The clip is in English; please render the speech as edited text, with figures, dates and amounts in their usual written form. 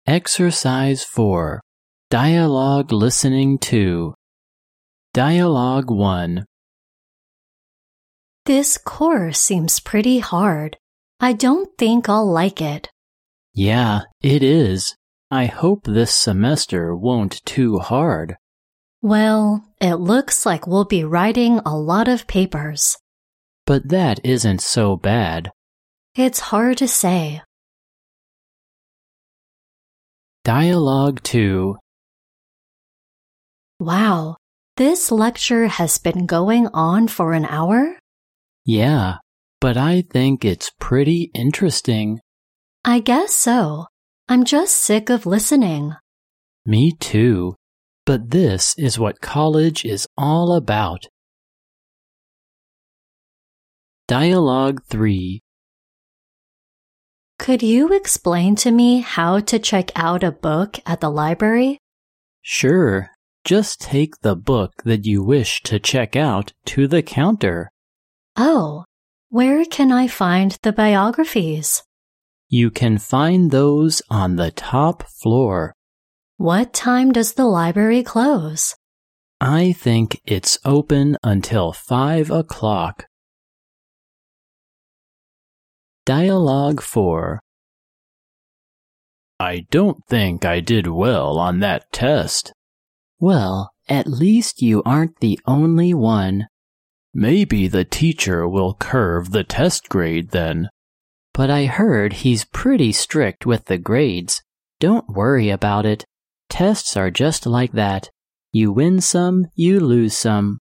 Exercise 4. Dialogue Listening 2. Dialogue 1. This course seems pretty hard. I don't think I'll like it. Yeah, it is. I hope this semester won't too hard. Well, it looks like we'll be writing a lot of papers. But that isn't so bad. It's hard to say. Dialogue 2. Wow, this lecture has been going on for an hour? Yeah, but I think it's pretty interesting. I guess so. I'm just sick of listening. Me too. But this is what college is all about. Dialogue 3. Could you explain to me how to check out a book at the library? Sure. Just take the book that you wish to check out to the counter. Oh, where can I find the biographies? You can find those on the top floor. What time does the library close? I think it's open until 5 o'clock. Dialogue 4. I don't think I did well on that test. Well, at least you aren't the only one. Maybe the teacher will curve the test grade then. But I heard he's pretty strict with the grades. Don't worry about it. Tests are just like that. You win some, you lose some.